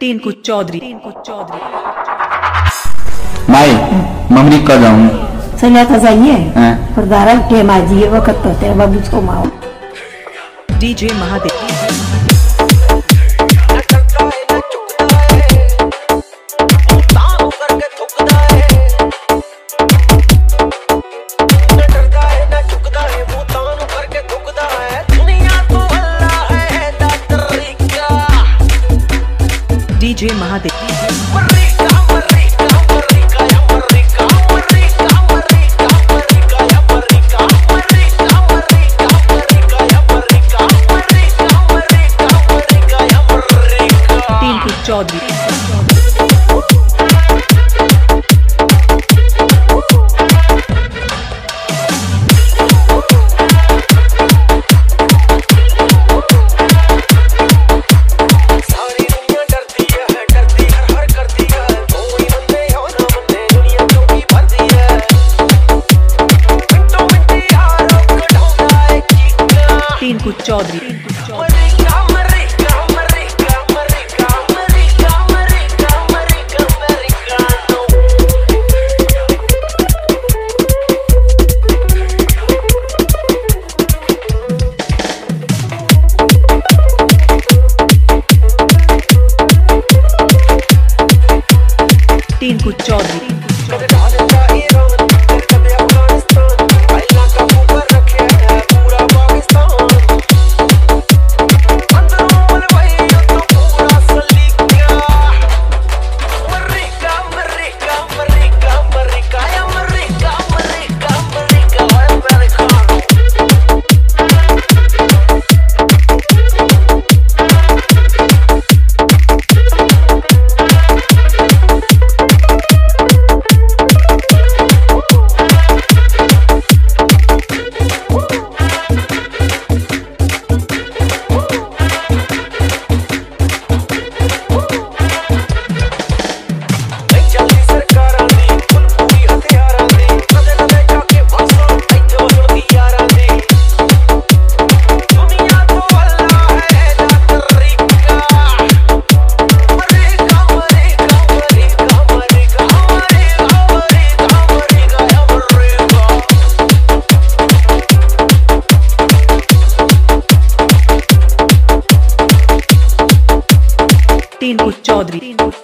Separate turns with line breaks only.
टीनकू चौधरी
माई mammary कर जाऊँ
सन्या था जाइए पर दारा के माजी वक्त तो तेरा बाबू को माओ
डीजे महादेव डीजे महादेव टीनकू चौधरी टीनकू चौधरी टीनकू चौधरी टीनकू चौधरी